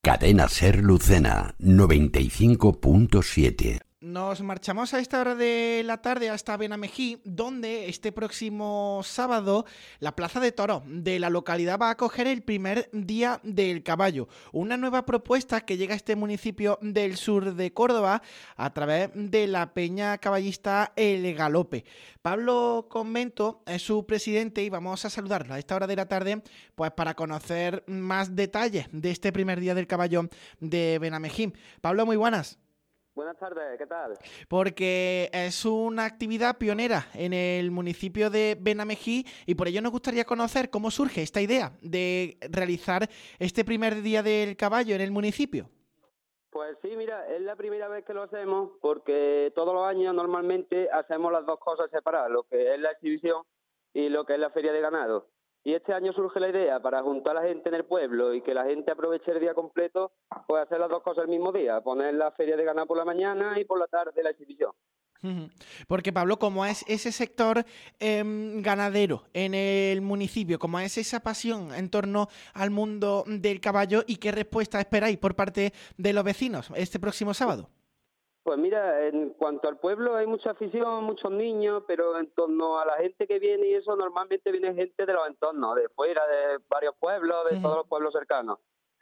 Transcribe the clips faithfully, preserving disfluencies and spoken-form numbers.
Cadena Ser Lucena, noventa y cinco punto siete. Nos marchamos a esta hora de la tarde hasta Benamejí, donde este próximo sábado la Plaza de Toros de la localidad va a acoger el primer Día del Caballo, una nueva propuesta que llega a este municipio del sur de Córdoba a través de la peña caballista El Galope. Pablo Convento es su presidente y vamos a saludarlo a esta hora de la tarde pues para conocer más detalles de este primer Día del Caballo de Benamejí. Pablo, muy buenas. Buenas tardes, ¿qué tal? Porque es una actividad pionera en el municipio de Benamejí y por ello nos gustaría conocer cómo surge esta idea de realizar este primer Día del Caballo en el municipio. Pues sí, mira, es la primera vez que lo hacemos porque todos los años normalmente hacemos las dos cosas separadas, lo que es la exhibición y lo que es la feria de ganado. Y este año surge la idea para juntar a la gente en el pueblo y que la gente aproveche el día completo, pues hacer las dos cosas el mismo día, poner la feria de ganado por la mañana y por la tarde la exhibición. Porque Pablo, ¿cómo es ese sector eh, ganadero en el municipio? ¿Cómo es esa pasión en torno al mundo del caballo y qué respuesta esperáis por parte de los vecinos este próximo sábado? Pues mira, en cuanto al pueblo hay mucha afición, muchos niños, pero en torno a la gente que viene y eso normalmente viene gente de los entornos, de fuera, de varios pueblos, de uh-huh. todos los pueblos cercanos.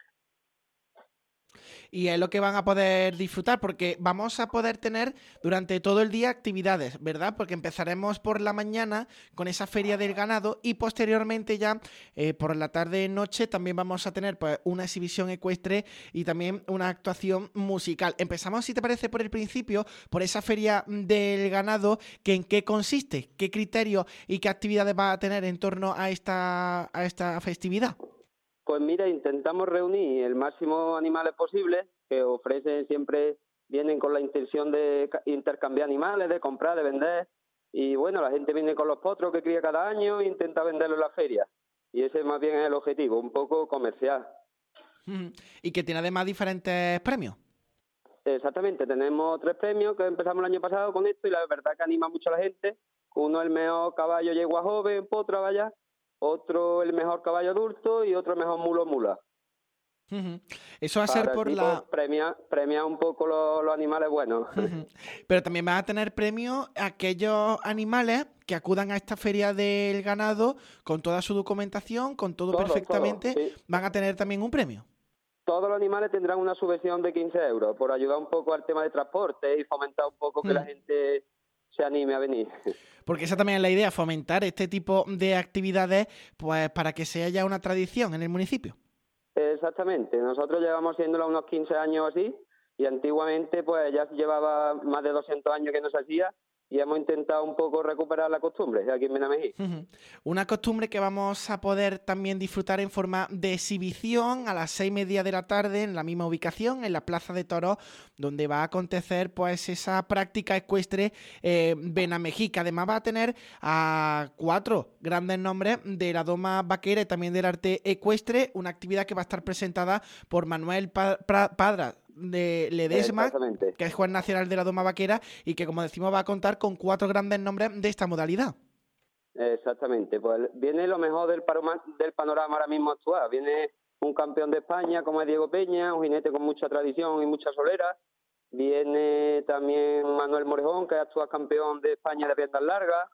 Y es lo que van a poder disfrutar, porque vamos a poder tener durante todo el día actividades, ¿verdad? Porque empezaremos por la mañana con esa feria del ganado y posteriormente ya eh, por la tarde-noche también vamos a tener pues una exhibición ecuestre y también una actuación musical. Empezamos, si te parece, por el principio, por esa feria del ganado, que ¿en qué consiste? ¿Qué criterios y qué actividades va a tener en torno a esta, a esta festividad? Pues mira, intentamos reunir el máximo animales posibles, que ofrecen siempre, vienen con la intención de intercambiar animales, de comprar, de vender. Y bueno, la gente viene con los potros que cría cada año e intenta venderlos en la feria. Y ese más bien es el objetivo, un poco comercial. Y que tiene además diferentes premios. Exactamente, tenemos tres premios que empezamos el año pasado con esto y la verdad que anima mucho a la gente. Uno el mejor caballo yegua joven, potra, vaya. Otro el mejor caballo adulto y otro el mejor mulo mula. Uh-huh. Eso va a ser por la... Premia, premia un poco los, los animales buenos. Uh-huh. Pero también van a tener premios aquellos animales que acudan a esta feria del ganado con toda su documentación, con todo, todo perfectamente, todo, sí. Van a tener también un premio. Todos los animales tendrán una subvención de quince euros por ayudar un poco al tema de transporte y fomentar un poco que uh-huh. la gente se anime a venir. Porque esa también es la idea, fomentar este tipo de actividades pues para que sea ya una tradición en el municipio. Exactamente, nosotros llevamos haciéndolo unos quince años así y antiguamente pues ya llevaba más de doscientos años que no se hacía y hemos intentado un poco recuperar la costumbre aquí en Benamejí. Uh-huh. Una costumbre que vamos a poder también disfrutar en forma de exhibición a las seis y media de la tarde en la misma ubicación, en la Plaza de Toros, donde va a acontecer pues esa práctica ecuestre eh, Benamejí, que además va a tener a cuatro grandes nombres de la doma vaquera y también del arte ecuestre, una actividad que va a estar presentada por Manuel pa- pra- Padra de Ledesma, que es juez nacional de la doma vaquera y que, como decimos, va a contar con cuatro grandes nombres de esta modalidad. Exactamente, pues viene lo mejor del, paroma, del panorama ahora mismo actual. Viene un campeón de España como es Diego Peña, un jinete con mucha tradición y mucha solera. Viene también Manuel Morejón, que es actual campeón de España de piernas largas.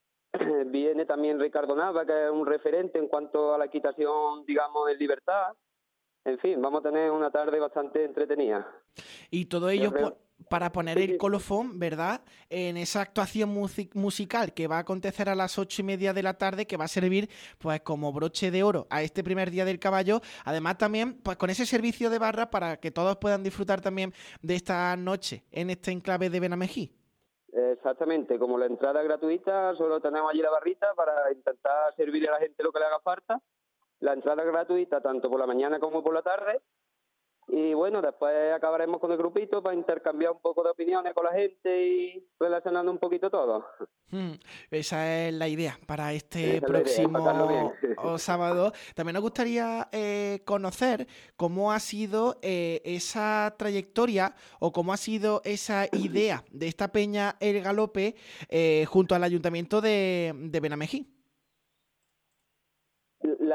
Viene también Ricardo Nava, que es un referente en cuanto a la equitación, digamos, en libertad. En fin, vamos a tener una tarde bastante entretenida. Y todo ello po- para poner el colofón, ¿verdad?, en esa actuación music- musical que va a acontecer a las ocho y media de la tarde, que va a servir pues como broche de oro a este primer Día del Caballo. Además también pues con ese servicio de barra para que todos puedan disfrutar también de esta noche en este enclave de Benamejí. Exactamente, como la entrada es gratuita, solo tenemos allí la barrita para intentar servirle a la gente lo que le haga falta. La entrada es gratuita tanto por la mañana como por la tarde. Y bueno, después acabaremos con el grupito para intercambiar un poco de opiniones con la gente y relacionando un poquito todo. Hmm, esa es la idea para este Esa próximo idea, sábado. También nos gustaría eh, conocer cómo ha sido eh, esa trayectoria o cómo ha sido esa idea de esta peña El Galope eh, junto al Ayuntamiento de, de Benamejí. La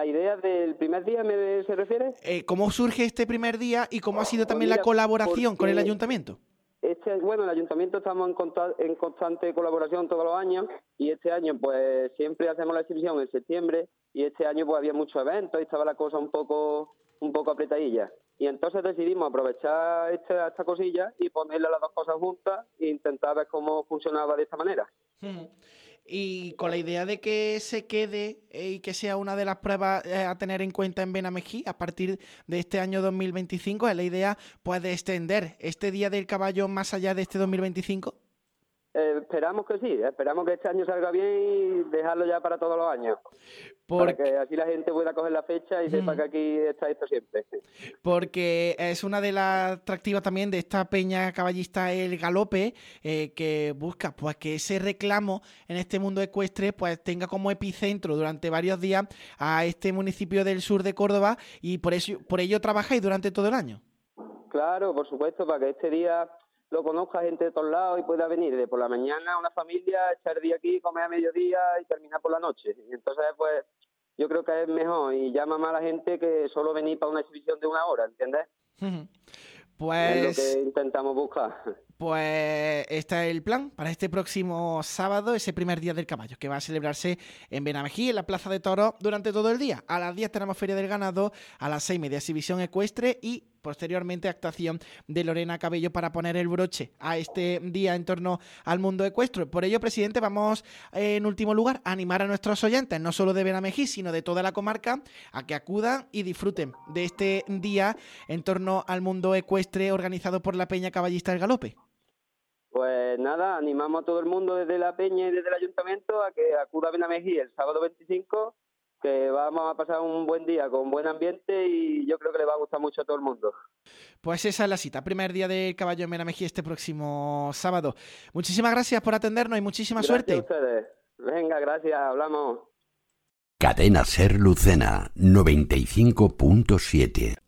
idea del primer día me se refiere? Eh, ¿Cómo surge este primer día y cómo ha sido también Pues mira, la colaboración con el porque ayuntamiento? Este, bueno, el ayuntamiento estamos en, conta- en constante colaboración todos los años y este año pues siempre hacemos la exhibición en septiembre y este año pues había muchos eventos y estaba la cosa un poco un poco apretadilla. Y entonces decidimos aprovechar esta, esta cosilla y ponerle las dos cosas juntas e intentar ver cómo funcionaba de esta manera. Ujú. Y con la idea de que se quede eh, y que sea una de las pruebas eh, a tener en cuenta en Benamejí a partir de este año dos mil veinticinco, es la idea pues de extender este Día del Caballo más allá de este dos mil veinticinco. Eh, esperamos que sí, esperamos que este año salga bien y dejarlo ya para todos los años. Porque, Para que así la gente pueda coger la fecha y sepa mm, que aquí está esto siempre. porque es una de las atractivas también de esta peña caballista El Galope, eh, que busca pues que ese reclamo en este mundo ecuestre pues tenga como epicentro durante varios días a este municipio del sur de Córdoba, y por eso por ello trabajáis durante todo el año. Claro, por supuesto, para que este día lo conozca gente de todos lados y pueda venir de por la mañana una familia, echar el día aquí, comer a mediodía y terminar por la noche. Y entonces, pues, yo creo que es mejor y llama más a la gente que solo venir para una exhibición de una hora, ¿entiendes? Ujú. Es lo Pues, que intentamos buscar. pues este es el plan para este próximo sábado, ese primer día del caballo, que va a celebrarse en Benamejí, en la Plaza de Toros, durante todo el día. A las diez tenemos Feria del Ganado, a las seis media exhibición ecuestre y posteriormente actuación de Lorena Cabello para poner el broche a este día en torno al mundo ecuestre. Por ello, presidente, vamos eh, en último lugar a animar a nuestros oyentes, no solo de Benamejí, sino de toda la comarca, a que acudan y disfruten de este día en torno al mundo ecuestre organizado por la Peña Caballista del Galope. Pues nada, animamos a todo el mundo desde la peña y desde el ayuntamiento a que acuda a Benamejí el sábado veinticinco, que vamos a pasar un buen día con buen ambiente y yo creo que le va a gustar mucho a todo el mundo. Pues esa es la cita, primer día del caballo en Benamejí este próximo sábado. Muchísimas gracias por atendernos y muchísima Gracias suerte. a ustedes. Venga, gracias, hablamos. Cadena Ser Lucena noventa y cinco punto siete.